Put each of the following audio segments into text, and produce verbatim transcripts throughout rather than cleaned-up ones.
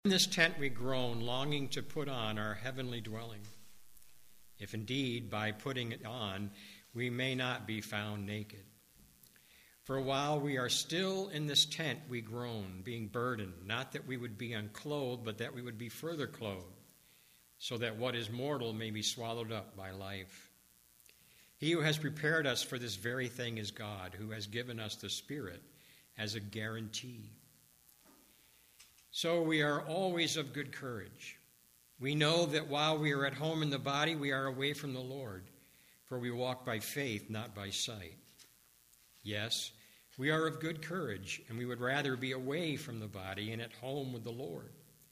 In this tent we groan, longing to put on our heavenly dwelling, if indeed by putting it on we may not be found naked. For while we are still in this tent we groan, being burdened, not that we would be unclothed, but that we would be further clothed, so that what is mortal may be swallowed up by life. He who has prepared us for this very thing is God, who has given us the Spirit as a guarantee. So we are always of good courage. We know that while we are at home in the body, we are away from the Lord, for we walk by faith, not by sight. Yes, we are of good courage, and we would rather be away from the body and at home with the Lord.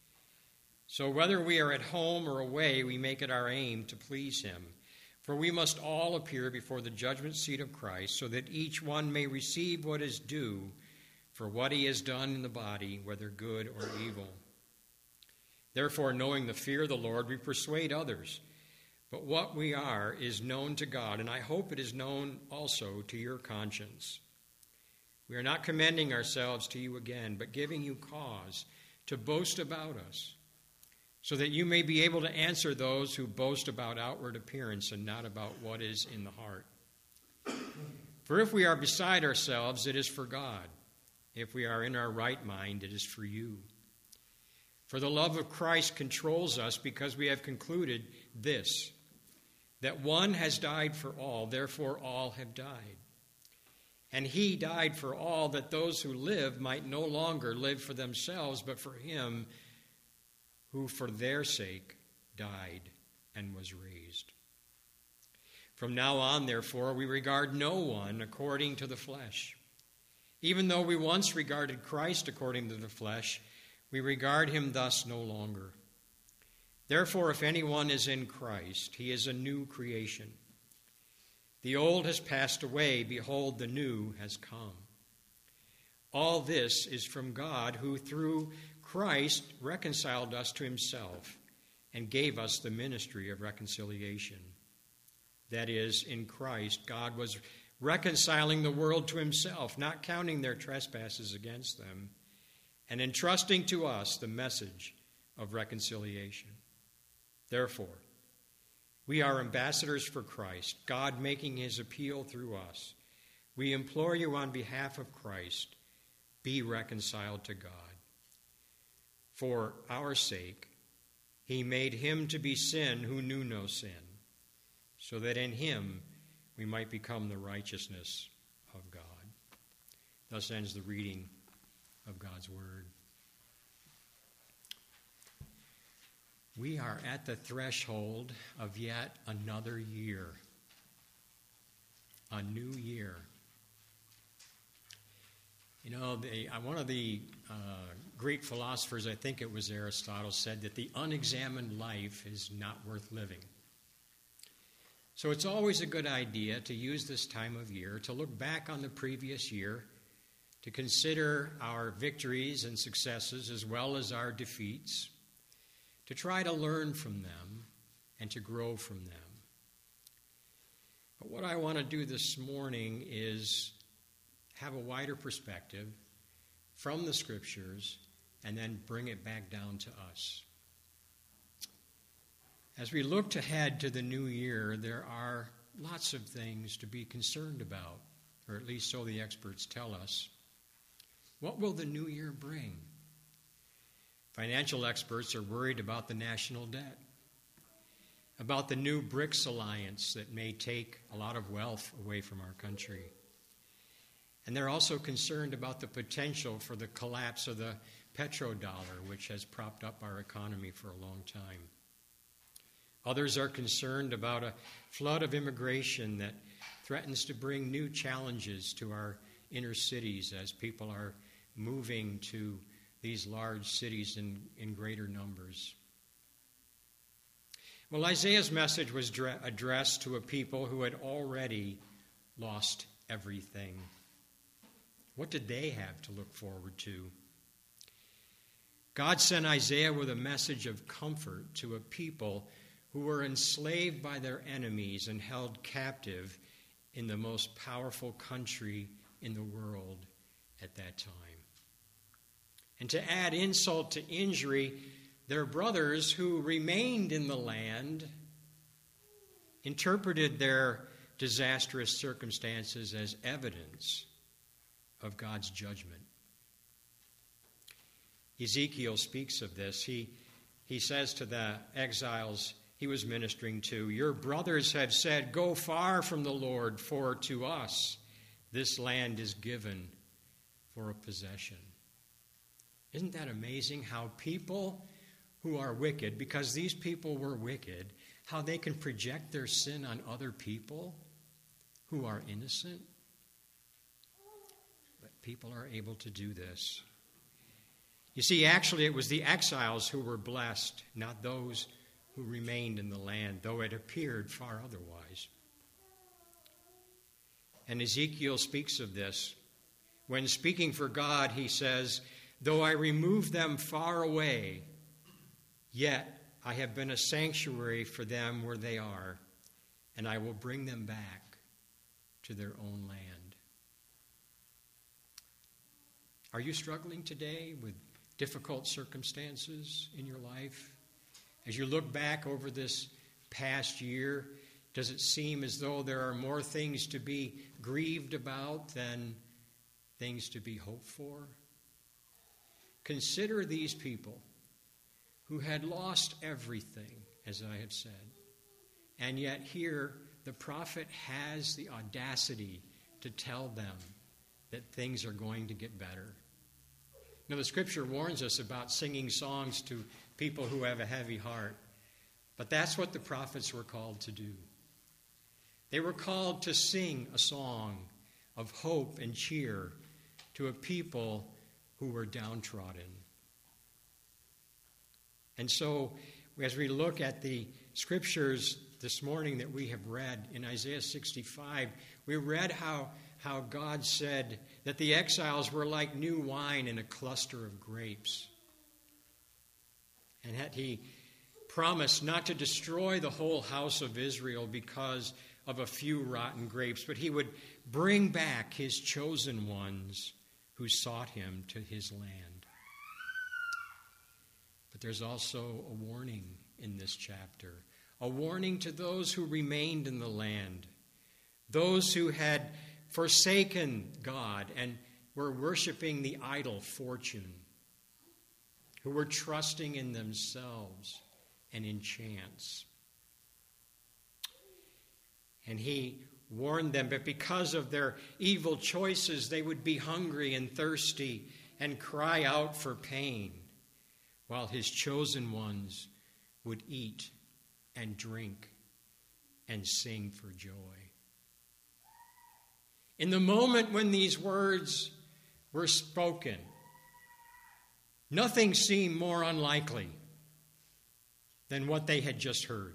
So whether we are at home or away, we make it our aim to please him. For we must all appear before the judgment seat of Christ, so that each one may receive what is due for what he has done in the body, whether good or evil. Therefore, knowing the fear of the Lord, we persuade others. But what we are is known to God, and I hope it is known also to your conscience. We are not commending ourselves to you again, but giving you cause to boast about us, so that you may be able to answer those who boast about outward appearance and not about what is in the heart. For if we are beside ourselves, it is for God. If we are in our right mind, it is for you. For the love of Christ controls us, because we have concluded this, that one has died for all, therefore all have died. And he died for all, that those who live might no longer live for themselves, but for him who for their sake died and was raised. From now on, therefore, we regard no one according to the flesh. Even though we once regarded Christ according to the flesh, we regard him thus no longer. Therefore, if anyone is in Christ, he is a new creation. The old has passed away, behold, the new has come. All this is from God, who through Christ reconciled us to himself and gave us the ministry of reconciliation. That is, in Christ, God was reconciling the world to himself, not counting their trespasses against them, and entrusting to us the message of reconciliation. Therefore, we are ambassadors for Christ, God making his appeal through us. We implore you on behalf of Christ, be reconciled to God. For our sake, he made him to be sin who knew no sin, so that in him we might become the righteousness of God. Thus ends the reading of God's word. We are at the threshold of yet another year, a new year. You know, the, one of the uh, Greek philosophers, I think it was Aristotle, said that the unexamined life is not worth living. So it's always a good idea to use this time of year to look back on the previous year, to consider our victories and successes as well as our defeats, to try to learn from them and to grow from them. But what I want to do this morning is have a wider perspective from the Scriptures and then bring it back down to us. As we look ahead to the new year, there are lots of things to be concerned about, or at least so the experts tell us. What will the new year bring? Financial experts are worried about the national debt, about the new BRICS alliance that may take a lot of wealth away from our country. And they're also concerned about the potential for the collapse of the petrodollar, which has propped up our economy for a long time. Others are concerned about a flood of immigration that threatens to bring new challenges to our inner cities as people are moving to these large cities in, in greater numbers. Well, Isaiah's message was dre- addressed to a people who had already lost everything. What did they have to look forward to? God sent Isaiah with a message of comfort to a people who were enslaved by their enemies and held captive in the most powerful country in the world at that time. And to add insult to injury, their brothers who remained in the land interpreted their disastrous circumstances as evidence of God's judgment. Ezekiel speaks of this. He, he says to the exiles he was ministering to, "Your brothers have said, 'Go far from the Lord, for to us this land is given for a possession.'" Isn't that amazing how people who are wicked, because these people were wicked, how they can project their sin on other people who are innocent? But people are able to do this. You see, actually, it was the exiles who were blessed, not those who remained in the land, though it appeared far otherwise. And Ezekiel speaks of this. When speaking for God, he says, "Though I remove them far away, yet I have been a sanctuary for them where they are, and I will bring them back to their own land." Are you struggling today with difficult circumstances in your life? As you look back over this past year, does it seem as though there are more things to be grieved about than things to be hoped for? Consider these people who had lost everything, as I have said. And yet here, the prophet has the audacity to tell them that things are going to get better. Now, the Scripture warns us about singing songs to people who have a heavy heart. But that's what the prophets were called to do. They were called to sing a song of hope and cheer to a people who were downtrodden. And so, as we look at the Scriptures this morning that we have read in Isaiah sixty-five, we read how how God said that the exiles were like new wine in a cluster of grapes. And that he promised not to destroy the whole house of Israel because of a few rotten grapes, but he would bring back his chosen ones who sought him to his land. But there's also a warning in this chapter, a warning to those who remained in the land, those who had forsaken God and were worshiping the idol fortune, who were trusting in themselves and in chance. And he warned them that because of their evil choices, they would be hungry and thirsty and cry out for pain, while his chosen ones would eat and drink and sing for joy. In the moment when these words were spoken, nothing seemed more unlikely than what they had just heard.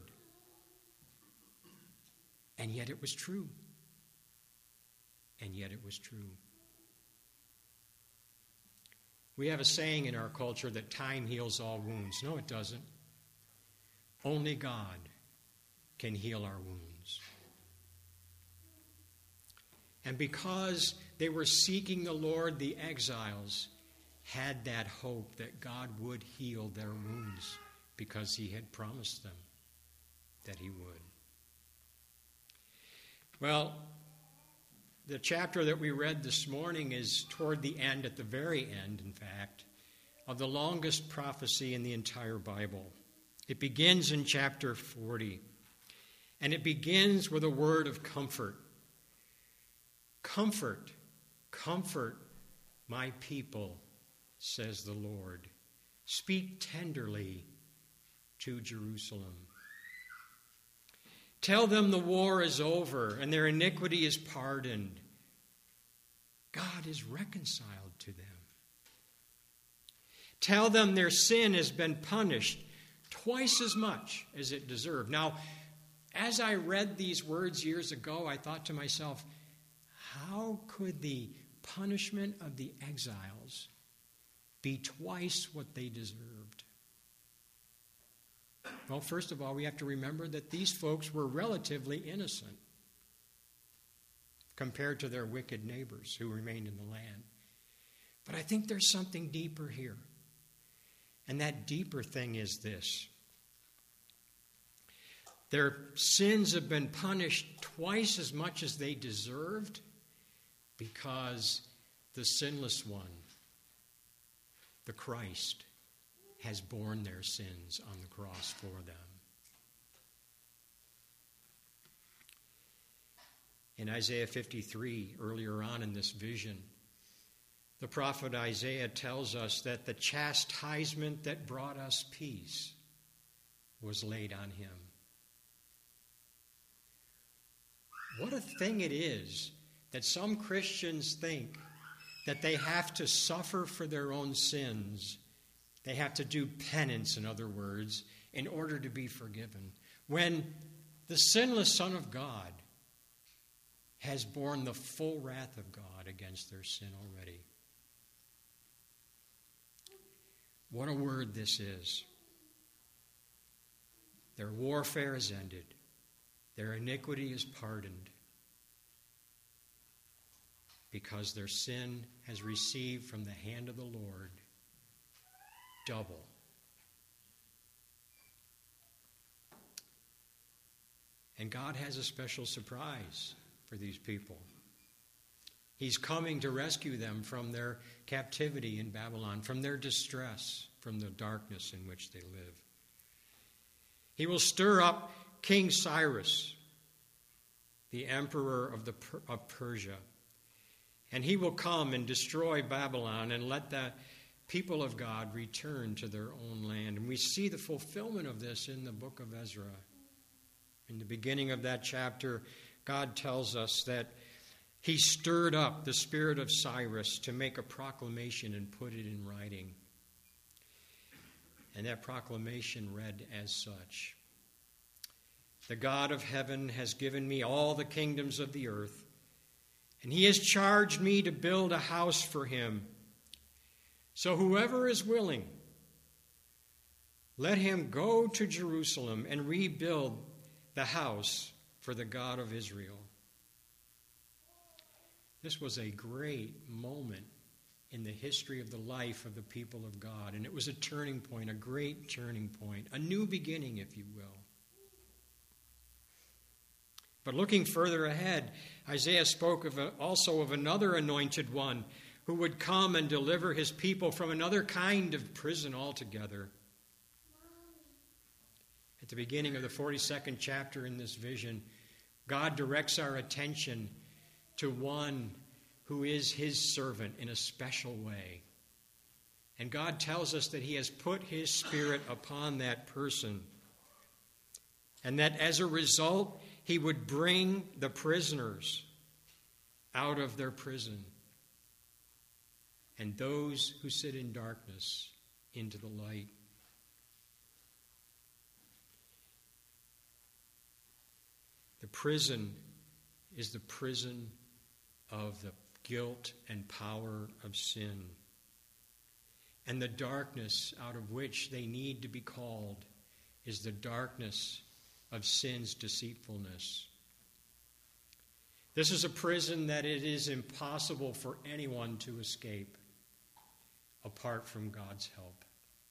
And yet it was true. And yet it was true. We have a saying in our culture that time heals all wounds. No, it doesn't. Only God can heal our wounds. And because they were seeking the Lord, the exiles had that hope that God would heal their wounds because he had promised them that he would. Well, the chapter that we read this morning is toward the end, at the very end, in fact, of the longest prophecy in the entire Bible. It begins in chapter forty, and it begins with a word of comfort. Comfort, comfort my people, says the Lord. Speak tenderly to Jerusalem. Tell them the war is over and their iniquity is pardoned. God is reconciled to them. Tell them their sin has been punished twice as much as it deserved. Now, as I read these words years ago, I thought to myself, how could the punishment of the exiles be twice what they deserved? Well, first of all, we have to remember that these folks were relatively innocent compared to their wicked neighbors who remained in the land. But I think there's something deeper here. And that deeper thing is this. Their sins have been punished twice as much as they deserved because the sinless one, the Christ, has borne their sins on the cross for them. In Isaiah fifty-three, earlier on in this vision, the prophet Isaiah tells us that the chastisement that brought us peace was laid on him. What a thing it is that some Christians think that they have to suffer for their own sins. They have to do penance, in other words, in order to be forgiven. When the sinless Son of God has borne the full wrath of God against their sin already. What a word this is. Their warfare is ended. Their iniquity is pardoned because their sin has received from the hand of the Lord double. And God has a special surprise for these people. He's coming to rescue them from their captivity in Babylon, from their distress, from the darkness in which they live. He will stir up King Cyrus, the emperor of, the, of Persia, and he will come and destroy Babylon and let the people of God return to their own land. And we see the fulfillment of this in the book of Ezra. In the beginning of that chapter, God tells us that he stirred up the spirit of Cyrus to make a proclamation and put it in writing. And that proclamation read as such: "The God of heaven has given me all the kingdoms of the earth, and he has charged me to build a house for him. So whoever is willing, let him go to Jerusalem and rebuild the house for the God of Israel." This was a great moment in the history of the life of the people of God, and it was a turning point, a great turning point, a new beginning, if you will. But looking further ahead, Isaiah spoke of a, also of another anointed one who would come and deliver his people from another kind of prison altogether. At the beginning of the forty-second chapter in this vision, God directs our attention to one who is his servant in a special way. And God tells us that he has put his spirit upon that person, and that as a result, he would bring the prisoners out of their prison, and those who sit in darkness into the light. The prison is the prison of the guilt and power of sin. And the darkness out of which they need to be called is the darkness of sin's deceitfulness. This is a prison that it is impossible for anyone to escape apart from God's help.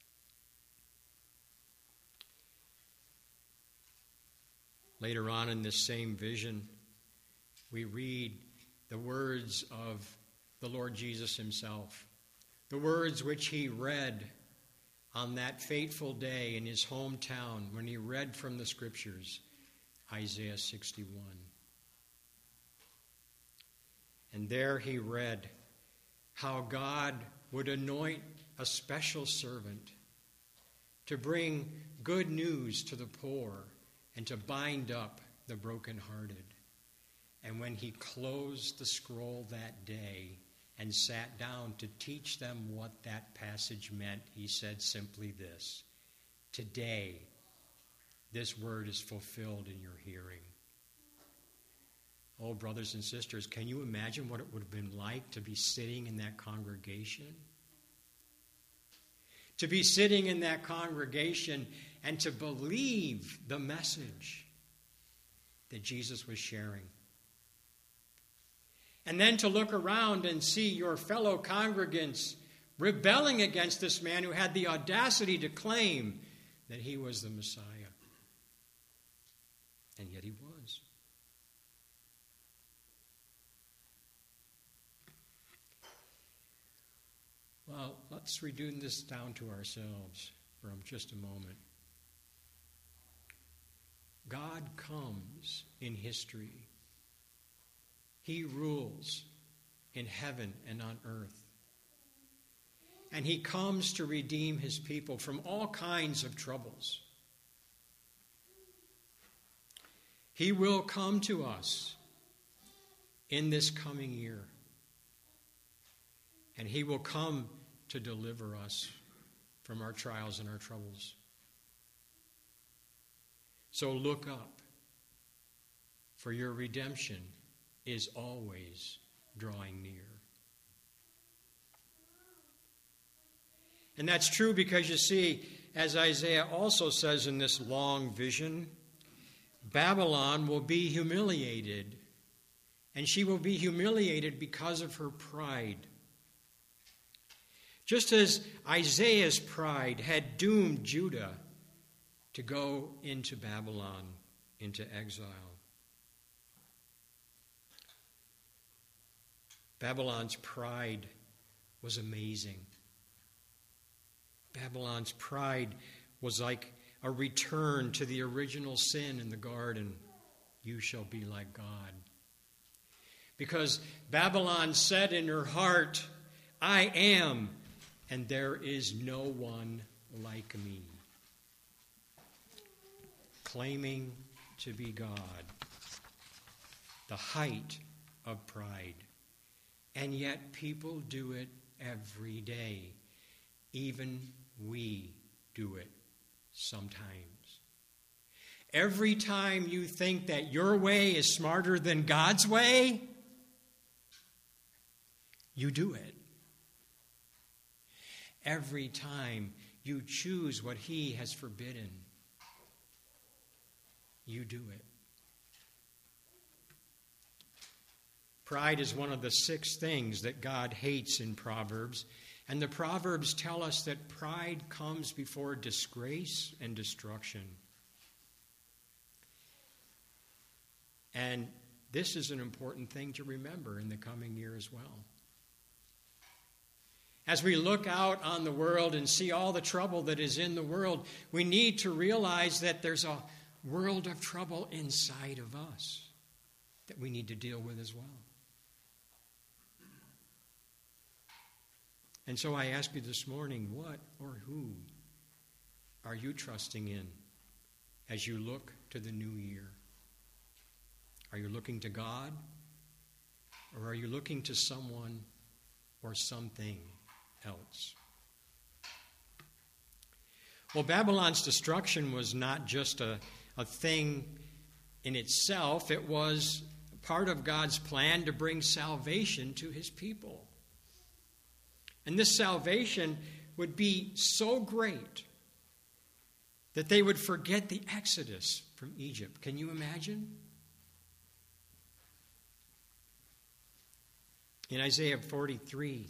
Later on in this same vision, we read the words of the Lord Jesus himself, the words which he read on that fateful day in his hometown when he read from the Scriptures, Isaiah sixty-one. And there he read how God would anoint a special servant to bring good news to the poor and to bind up the brokenhearted. And when he closed the scroll that day and sat down to teach them what that passage meant, he said simply this: "Today, this word is fulfilled in your hearing." Oh, brothers and sisters, can you imagine what it would have been like to be sitting in that congregation? To be sitting in that congregation and to believe the message that Jesus was sharing. And then to look around and see your fellow congregants rebelling against this man who had the audacity to claim that he was the Messiah. And yet he was. Well, let's reduce this down to ourselves for just a moment. God comes in history. He rules in heaven and on earth. And he comes to redeem his people from all kinds of troubles. He will come to us in this coming year. And he will come to deliver us from our trials and our troubles. So look up, for your redemption is always drawing near. And that's true because, you see, as Isaiah also says in this long vision, Babylon will be humiliated, and she will be humiliated because of her pride. Just as Isaiah's pride had doomed Judah to go into Babylon, into exile. Babylon's pride was amazing. Babylon's pride was like a return to the original sin in the garden. You shall be like God. Because Babylon said in her heart, I am, and there is no one like me. Claiming to be God. The height of pride. And yet people do it every day. Even we do it sometimes. Every time you think that your way is smarter than God's way, you do it. Every time you choose what he has forbidden, you do it. Pride is one of the six things that God hates in Proverbs. And the Proverbs tell us that pride comes before disgrace and destruction. And this is an important thing to remember in the coming year as well. As we look out on the world and see all the trouble that is in the world, we need to realize that there's a world of trouble inside of us that we need to deal with as well. And so I ask you this morning, what or who are you trusting in as you look to the new year? Are you looking to God? Or are you looking to someone or something else? Well, Babylon's destruction was not just a, a thing in itself. It was part of God's plan to bring salvation to his people. And this salvation would be so great that they would forget the exodus from Egypt. Can you imagine? In Isaiah forty-three,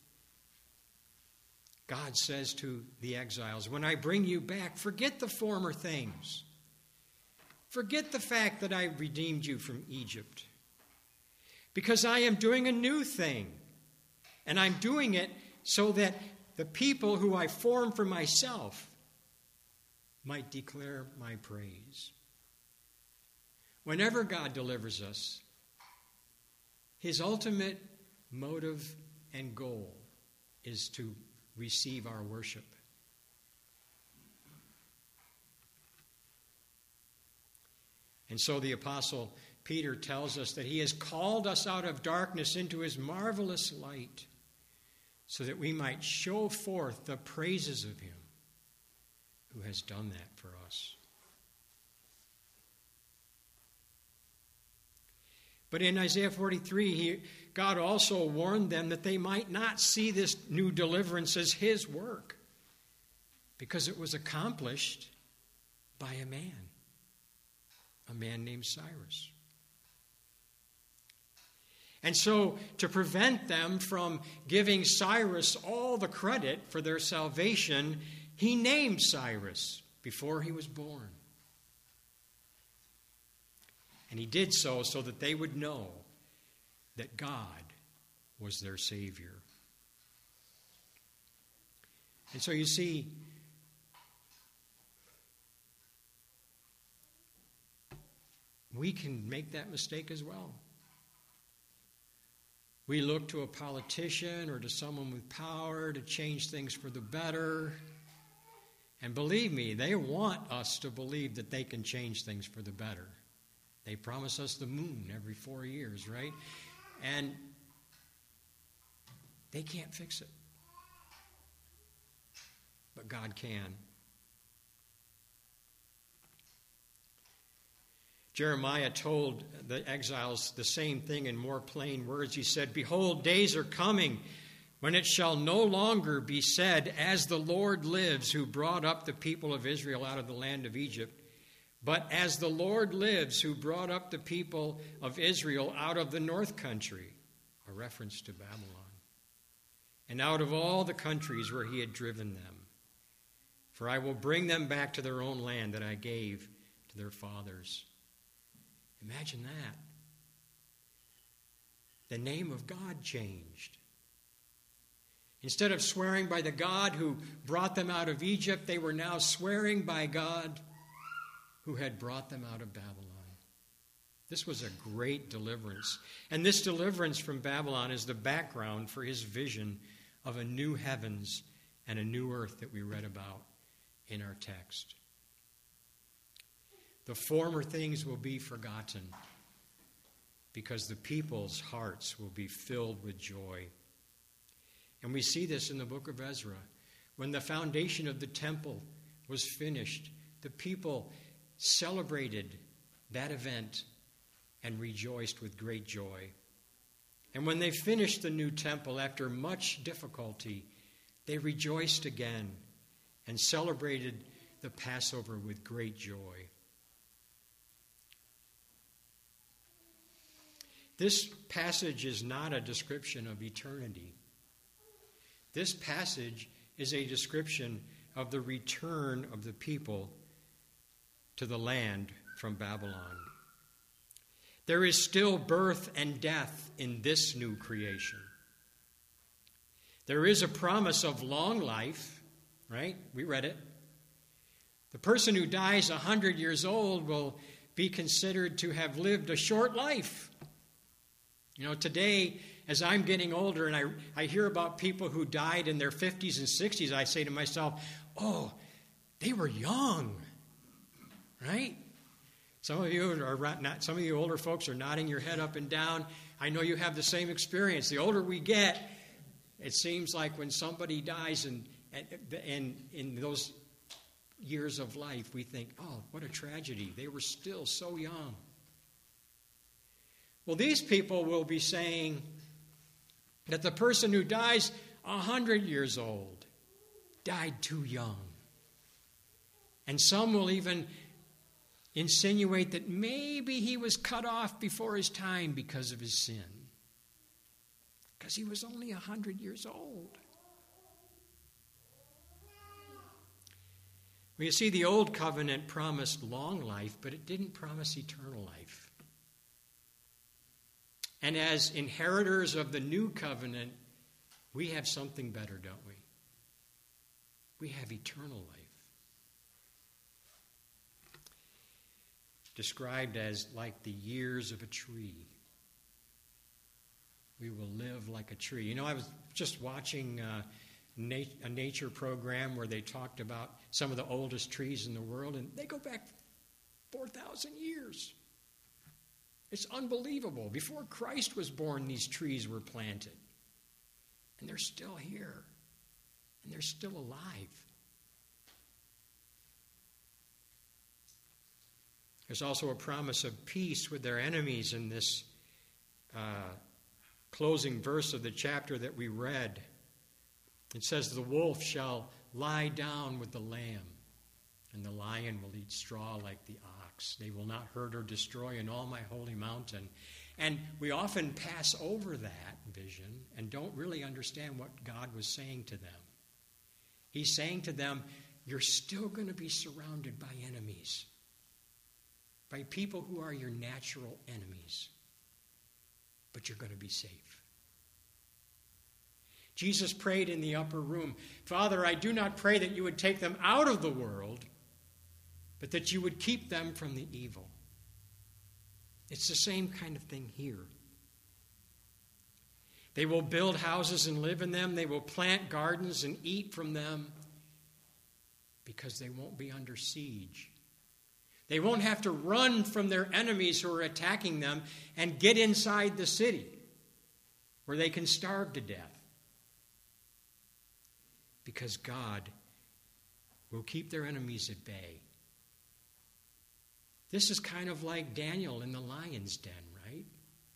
God says to the exiles, when I bring you back, forget the former things. Forget the fact that I redeemed you from Egypt. Because I am doing a new thing. And I'm doing it so that the people who I formed for myself might declare my praise. Whenever God delivers us, his ultimate motive and goal is to receive our worship. And so the Apostle Peter tells us that he has called us out of darkness into his marvelous light so that we might show forth the praises of him who has done that for us. But in Isaiah forty-three, he, God also warned them that they might not see this new deliverance as his work, because it was accomplished by a man, a man named Cyrus. And so, to prevent them from giving Cyrus all the credit for their salvation, he named Cyrus before he was born. And he did so so that they would know that God was their Savior. And so you see, we can make that mistake as well. We look to a politician or to someone with power to change things for the better. And believe me, they want us to believe that they can change things for the better. They promise us the moon every four years, right? And they can't fix it. But God can. Jeremiah told the exiles the same thing in more plain words. He said, "Behold, days are coming when it shall no longer be said, as the Lord lives, who brought up the people of Israel out of the land of Egypt, but as the Lord lives, who brought up the people of Israel out of the north country," a reference to Babylon, "and out of all the countries where he had driven them. For I will bring them back to their own land that I gave to their fathers." Imagine that. The name of God changed. Instead of swearing by the God who brought them out of Egypt, they were now swearing by God who had brought them out of Babylon. This was a great deliverance. And this deliverance from Babylon is the background for his vision of a new heavens and a new earth that we read about in our text. The former things will be forgotten because the people's hearts will be filled with joy. And we see this in the book of Ezra. When the foundation of the temple was finished, the people celebrated that event and rejoiced with great joy. And when they finished the new temple after much difficulty, they rejoiced again and celebrated the Passover with great joy. This passage is not a description of eternity. This passage is a description of the return of the people to the land from Babylon. There is still birth and death in this new creation. There is a promise of long life, right? We read it. The person who dies a hundred years old will be considered to have lived a short life. You know, today, as I'm getting older and I, I hear about people who died in their fifties and sixties, I say to myself, oh, they were young, right? Some of you are not, some of you older folks are nodding your head up and down. I know you have the same experience. The older we get, it seems like when somebody dies and and in those years of life, we think, oh, what a tragedy. They were still so young. Well, these people will be saying that the person who dies a hundred years old died too young. And some will even insinuate that maybe he was cut off before his time because of his sin. Because he was only a hundred years old. Well, you see, the old covenant promised long life, but it didn't promise eternal life. And as inheritors of the new covenant, we have something better, don't we? We have eternal life. Described as like the years of a tree. We will live like a tree. You know, I was just watching uh, nat- a nature program where they talked about some of the oldest trees in the world, and they go back four thousand years. It's unbelievable. Before Christ was born, these trees were planted. And they're still here. And they're still alive. There's also a promise of peace with their enemies in this uh, closing verse of the chapter that we read. It says, "The wolf shall lie down with the lamb, and the lion will eat straw like the ox. They will not hurt or destroy in all my holy mountain, And we often pass over that vision and don't really understand what God was saying to them. He's saying to them, you're still going to be surrounded by enemies, by people who are your natural enemies, but you're going to be safe. Jesus prayed in the upper room, Father, I do not pray that you would take them out of the world, but that you would keep them from the evil. It's the same kind of thing here. They will build houses and live in them. They will plant gardens and eat from them because they won't be under siege. They won't have to run from their enemies who are attacking them and get inside the city where they can starve to death. Because God will keep their enemies at bay. This is kind of like Daniel in the lion's den, right?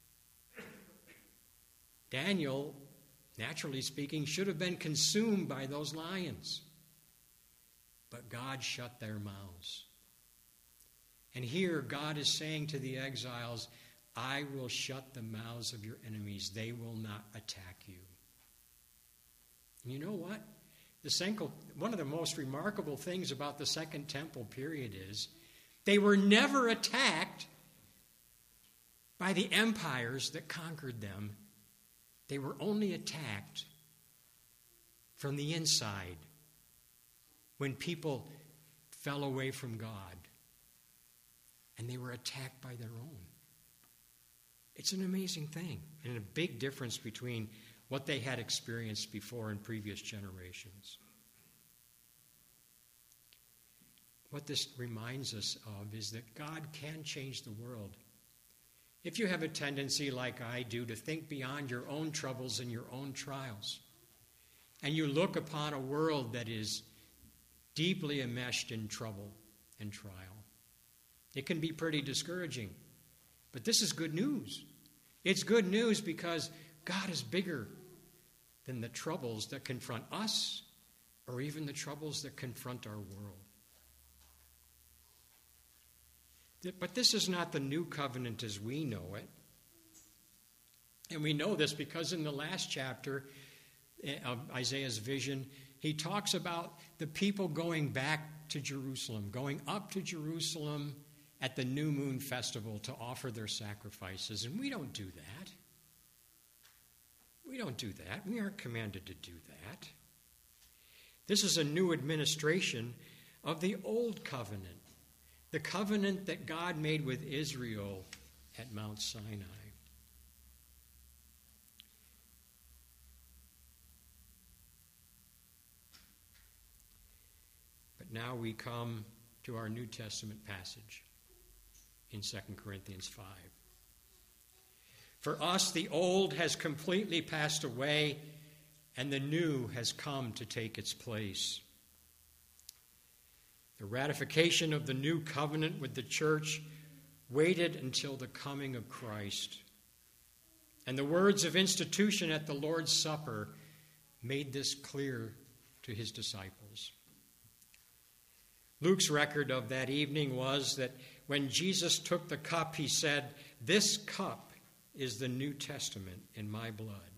Daniel, naturally speaking, should have been consumed by those lions. But God shut their mouths. And here God is saying to the exiles, I will shut the mouths of your enemies. They will not attack you. And you know what? The second, one of the most remarkable things about the Second Temple period is they were never attacked by the empires that conquered them. They were only attacked from the inside when people fell away from God. And they were attacked by their own. It's an amazing thing and a big difference between what they had experienced before in previous generations. What this reminds us of is that God can change the world. If you have a tendency, like I do, to think beyond your own troubles and your own trials, and you look upon a world that is deeply enmeshed in trouble and trial, it can be pretty discouraging. But this is good news. It's good news because God is bigger than the troubles that confront us or even the troubles that confront our world. But this is not the new covenant as we know it. And we know this because in the last chapter of Isaiah's vision, he talks about the people going back to Jerusalem, going up to Jerusalem at the New Moon Festival to offer their sacrifices. And we don't do that. We don't do that. We aren't commanded to do that. This is a new administration of the old covenant, the covenant that God made with Israel at Mount Sinai. But now we come to our New Testament passage in Second Corinthians five. For us, the old has completely passed away, and the new has come to take its place. The ratification of the new covenant with the church waited until the coming of Christ. And the words of institution at the Lord's Supper made this clear to his disciples. Luke's record of that evening was that when Jesus took the cup, he said, "This cup is the New Testament in my blood."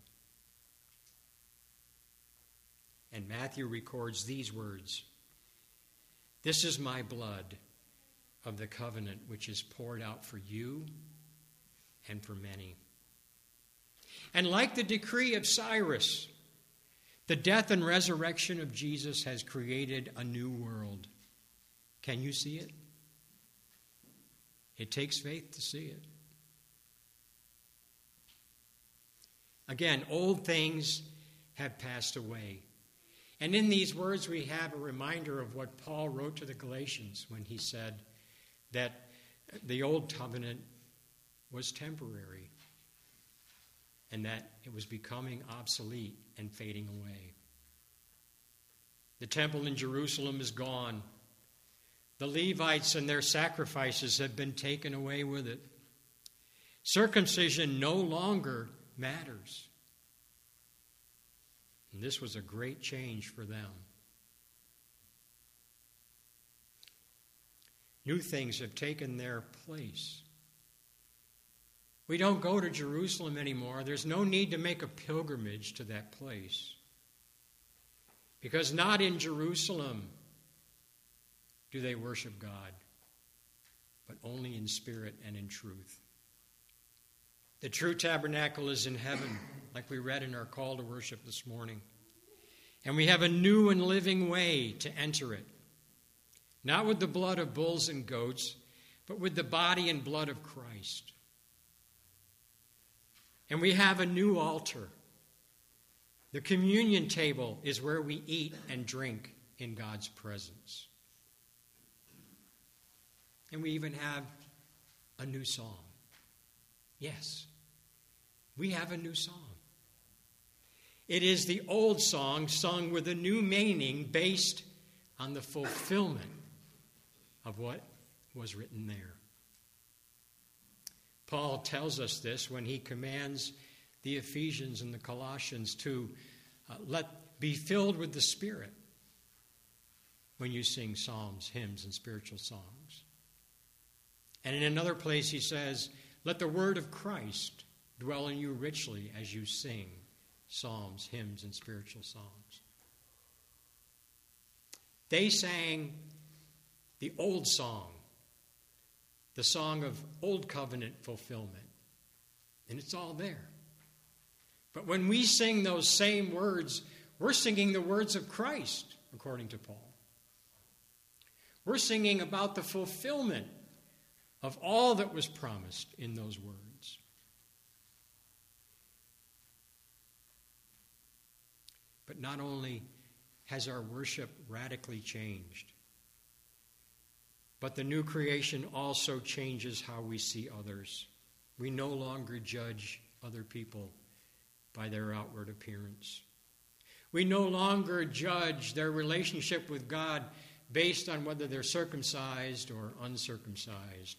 And Matthew records these words, "This is my blood of the covenant which is poured out for you and for many." And like the decree of Cyrus, the death and resurrection of Jesus has created a new world. Can you see it? It takes faith to see it. Again, old things have passed away. And in these words, we have a reminder of what Paul wrote to the Galatians when he said that the old covenant was temporary and that it was becoming obsolete and fading away. The temple in Jerusalem is gone. The Levites and their sacrifices have been taken away with it. Circumcision no longer matters. And this was a great change for them. New things have taken their place. We don't go to Jerusalem anymore. There's no need to make a pilgrimage to that place. Because not in Jerusalem do they worship God, but only in spirit and in truth. The true tabernacle is in heaven, like we read in our call to worship this morning. And we have a new and living way to enter it. Not with the blood of bulls and goats, but with the body and blood of Christ. And we have a new altar. The communion table is where we eat and drink in God's presence. And we even have a new song. Yes, we have a new song. It is the old song sung with a new meaning based on the fulfillment of what was written there. Paul tells us this when he commands the Ephesians and the Colossians to uh, let be filled with the Spirit when you sing psalms, hymns, and spiritual songs. And in another place he says, let the word of Christ dwell in you richly as you sing psalms, hymns, and spiritual songs. They sang the old song, the song of old covenant fulfillment. And it's all there. But when we sing those same words, we're singing the words of Christ, according to Paul. We're singing about the fulfillment of all that was promised in those words. But not only has our worship radically changed, but the new creation also changes how we see others. We no longer judge other people by their outward appearance. We no longer judge their relationship with God based on whether they're circumcised or uncircumcised.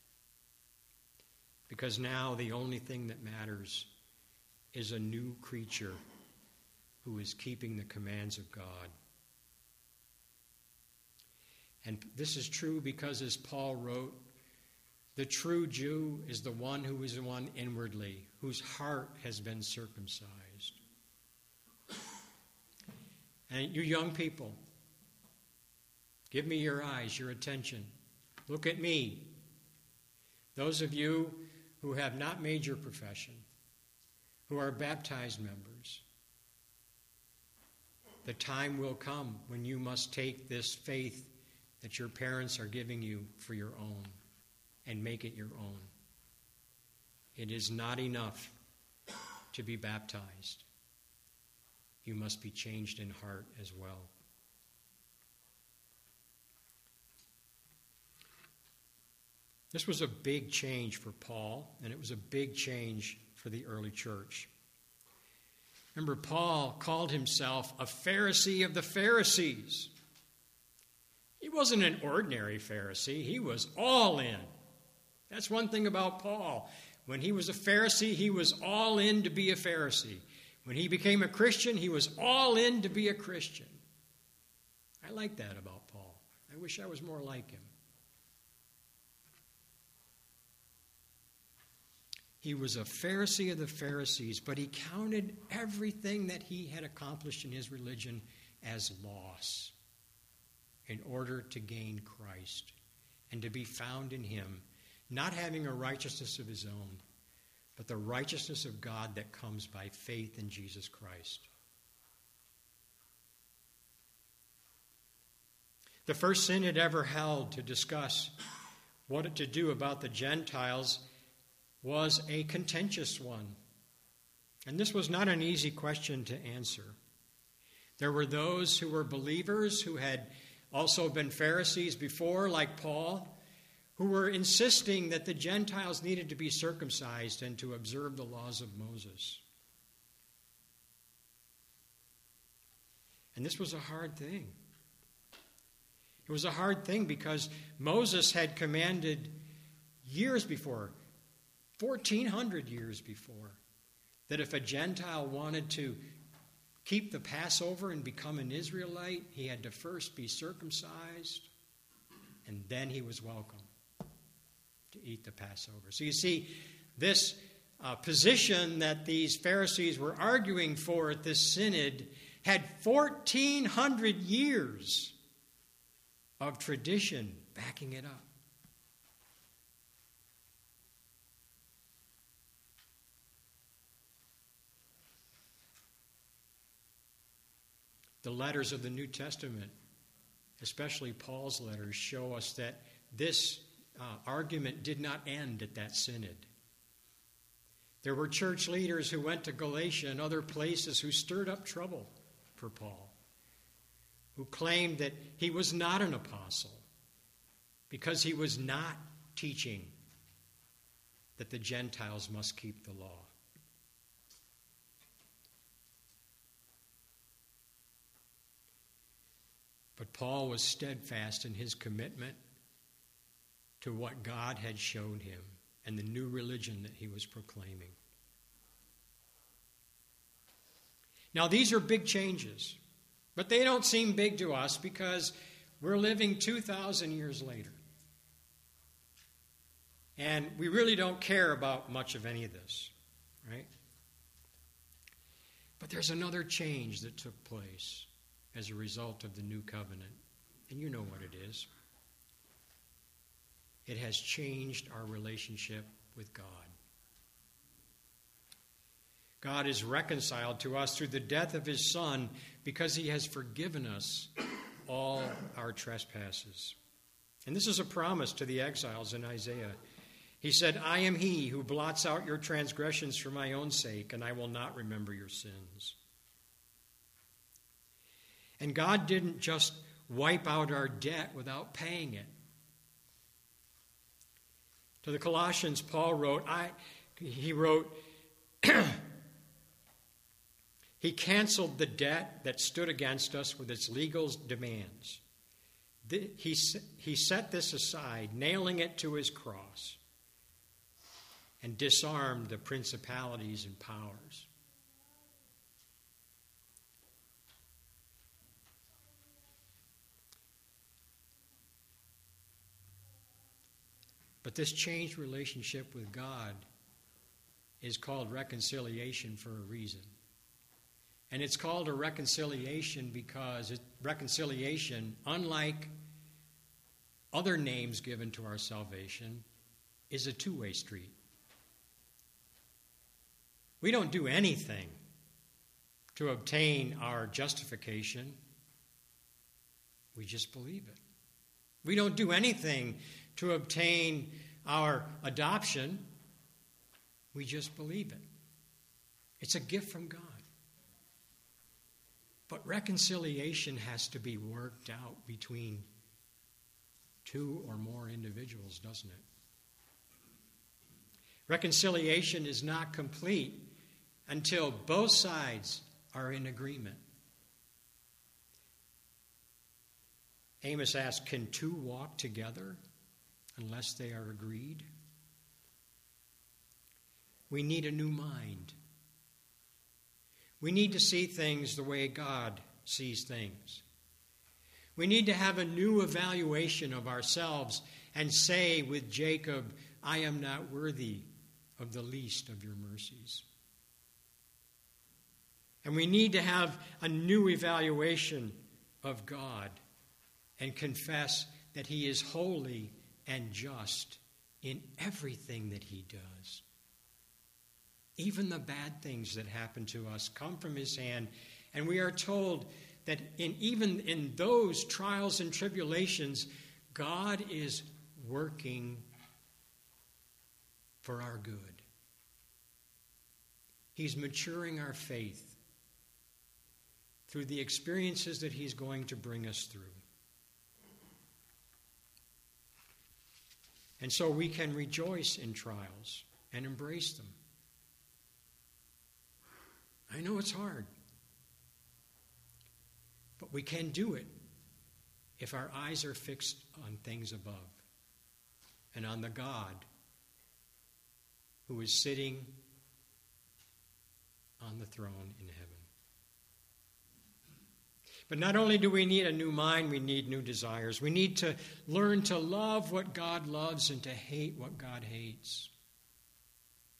Because now the only thing that matters is a new creature who is keeping the commands of God. And this is true because, as Paul wrote, the true Jew is the one who is one inwardly, whose heart has been circumcised. And you young people, give me your eyes, your attention. Look at me. Those of you who have not made your profession, who are baptized members, the time will come when you must take this faith that your parents are giving you for your own and make it your own. It is not enough to be baptized. You must be changed in heart as well. This was a big change for Paul, and it was a big change for the early church. Remember, Paul called himself a Pharisee of the Pharisees. He wasn't an ordinary Pharisee. He was all in. That's one thing about Paul. When he was a Pharisee, he was all in to be a Pharisee. When he became a Christian, he was all in to be a Christian. I like that about Paul. I wish I was more like him. He was a Pharisee of the Pharisees, but he counted everything that he had accomplished in his religion as loss in order to gain Christ and to be found in him, not having a righteousness of his own, but the righteousness of God that comes by faith in Jesus Christ. The first synod ever held to discuss what to do about the Gentiles was a contentious one. And this was not an easy question to answer. There were those who were believers who had also been Pharisees before, like Paul, who were insisting that the Gentiles needed to be circumcised and to observe the laws of Moses. And this was a hard thing. It was a hard thing because Moses had commanded years before, fourteen hundred years before, that if a Gentile wanted to keep the Passover and become an Israelite, he had to first be circumcised, and then he was welcome to eat the Passover. So you see, this uh, position that these Pharisees were arguing for at this synod had fourteen hundred years of tradition backing it up. The letters of the New Testament, especially Paul's letters, show us that this uh, argument did not end at that synod. There were church leaders who went to Galatia and other places who stirred up trouble for Paul, who claimed that he was not an apostle because he was not teaching that the Gentiles must keep the law. But Paul was steadfast in his commitment to what God had shown him and the new religion that he was proclaiming. Now, these are big changes, but they don't seem big to us because we're living two thousand years later. And we really don't care about much of any of this, right? But there's another change that took place as a result of the new covenant. And you know what it is. It has changed our relationship with God. God is reconciled to us through the death of his Son because he has forgiven us all our trespasses. And this is a promise to the exiles in Isaiah. He said, I am he who blots out your transgressions for my own sake, and I will not remember your sins. And God didn't just wipe out our debt without paying it. To the Colossians, Paul wrote, I, he wrote, he canceled the debt that stood against us with its legal demands. He, he set this aside, nailing it to his cross, and disarmed the principalities and powers. But this changed relationship with God is called reconciliation for a reason. And it's called a reconciliation because it, reconciliation, unlike other names given to our salvation, is a two-way street. We don't do anything to obtain our justification. We just believe it. We don't do anything to obtain our adoption. We just believe it. It's a gift from God. But reconciliation has to be worked out between two or more individuals, doesn't it? Reconciliation is not complete until both sides are in agreement. Amos asked, can two walk together unless they are agreed? We need a new mind. We need to see things the way God sees things. We need to have a new evaluation of ourselves and say with Jacob, I am not worthy of the least of your mercies. And we need to have a new evaluation of God and confess that he is holy and just in everything that he does. Even the bad things that happen to us come from his hand, and we are told that in even in those trials and tribulations, God is working for our good. He's maturing our faith through the experiences that he's going to bring us through. And so we can rejoice in trials and embrace them. I know it's hard, but we can do it if our eyes are fixed on things above and on the God who is sitting on the throne in heaven. But not only do we need a new mind, we need new desires. We need to learn to love what God loves and to hate what God hates.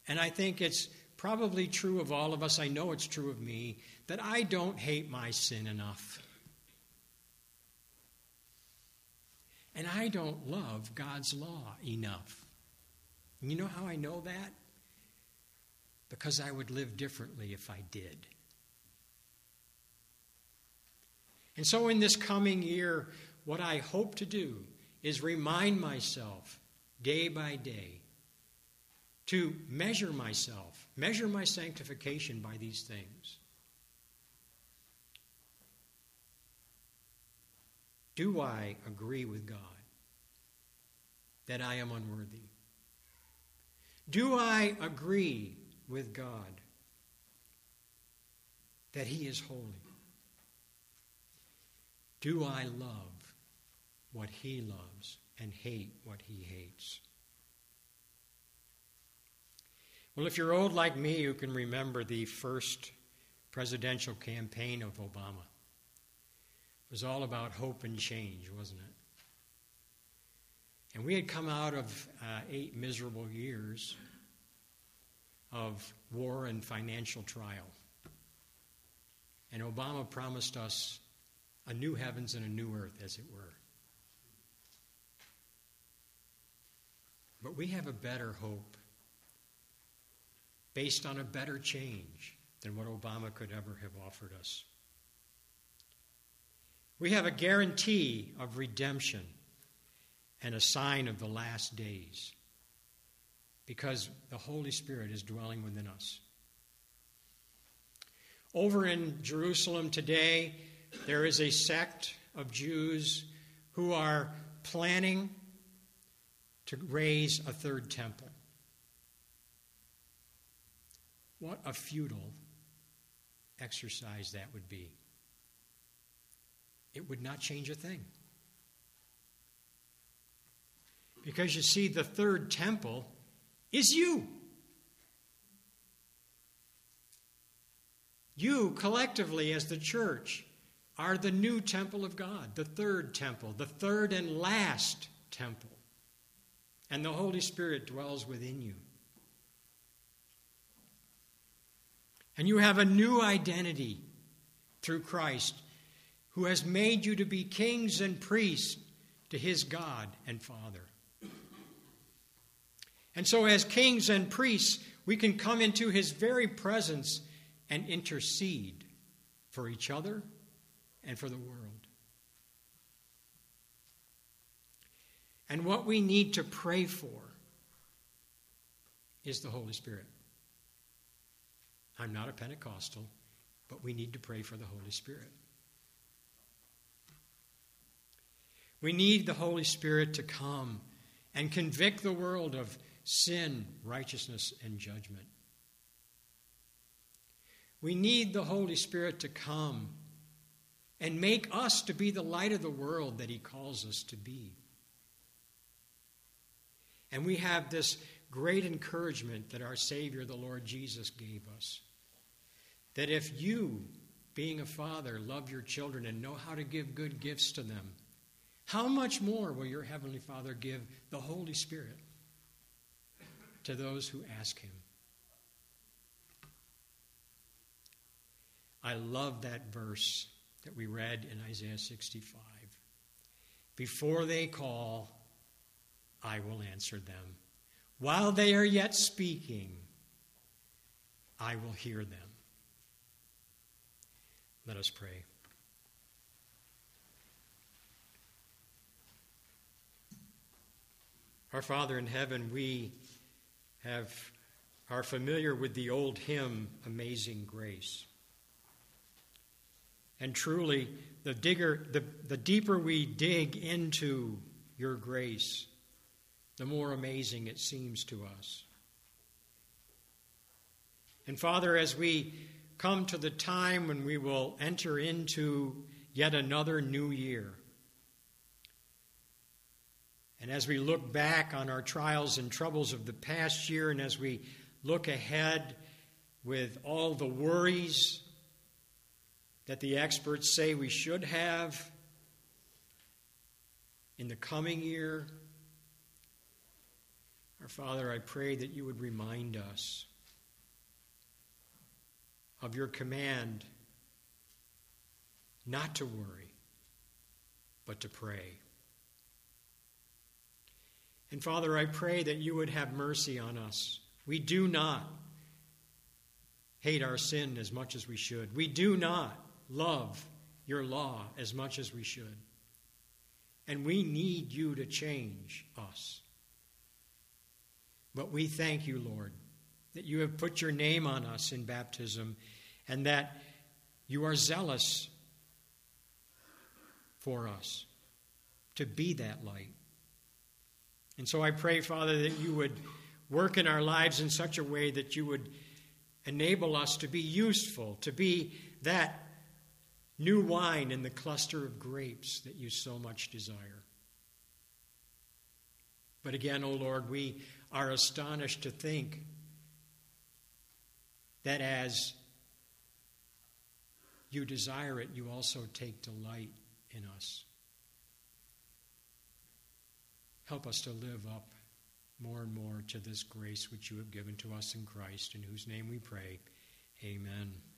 And I think it's probably true of all of us. I know it's true of me, that I don't hate my sin enough. And I don't love God's law enough. And you know how I know that? Because I would live differently if I did. And so in this coming year, what I hope to do is remind myself day by day to measure myself, measure my sanctification by these things. Do I agree with God that I am unworthy? Do I agree with God that He is holy? Do I love what He loves and hate what He hates? Well, if you're old like me, you can remember the first presidential campaign of Obama. It was all about hope and change, wasn't it? And we had come out of uh, eight miserable years of war and financial trial. And Obama promised us a new heavens and a new earth, as it were. But we have a better hope based on a better change than what Obama could ever have offered us. We have a guarantee of redemption and a sign of the last days because the Holy Spirit is dwelling within us. Over in Jerusalem today, there is a sect of Jews who are planning to raise a third temple. What a futile exercise that would be. It would not change a thing. Because you see, the third temple is you. You, collectively, as the church, are the new temple of God, the third temple, the third and last temple. And the Holy Spirit dwells within you. And you have a new identity through Christ, who has made you to be kings and priests to His God and Father. And so as kings and priests, we can come into His very presence and intercede for each other and for the world. And what we need to pray for is the Holy Spirit. I'm not a Pentecostal, but we need to pray for the Holy Spirit. We need the Holy Spirit to come and convict the world of sin, righteousness, and judgment. We need the Holy Spirit to come and make us to be the light of the world that He calls us to be. And we have this great encouragement that our Savior, the Lord Jesus, gave us. That if you, being a father, love your children and know how to give good gifts to them, how much more will your Heavenly Father give the Holy Spirit to those who ask Him? I love that verse that we read in Isaiah sixty-five. Before they call, I will answer them. While they are yet speaking, I will hear them. Let us pray. Our Father in heaven, we have are familiar with the old hymn, Amazing Grace. And truly, the digger, the, the deeper we dig into your grace, the more amazing it seems to us. And Father, as we come to the time when we will enter into yet another new year, and as we look back on our trials and troubles of the past year, and as we look ahead with all the worries that the experts say we should have in the coming year, Our Father, I pray that you would remind us of your command not to worry, but to pray. And Father, I pray that you would have mercy on us. We do not hate our sin as much as we should. We do not love your law as much as we should. And we need you to change us. But we thank you, Lord, that you have put your name on us in baptism and that you are zealous for us to be that light. And so I pray, Father, that you would work in our lives in such a way that you would enable us to be useful, to be that new wine in the cluster of grapes that you so much desire. But again, O Lord, we are astonished to think that as you desire it, you also take delight in us. Help us to live up more and more to this grace which you have given to us in Christ, in whose name we pray. Amen.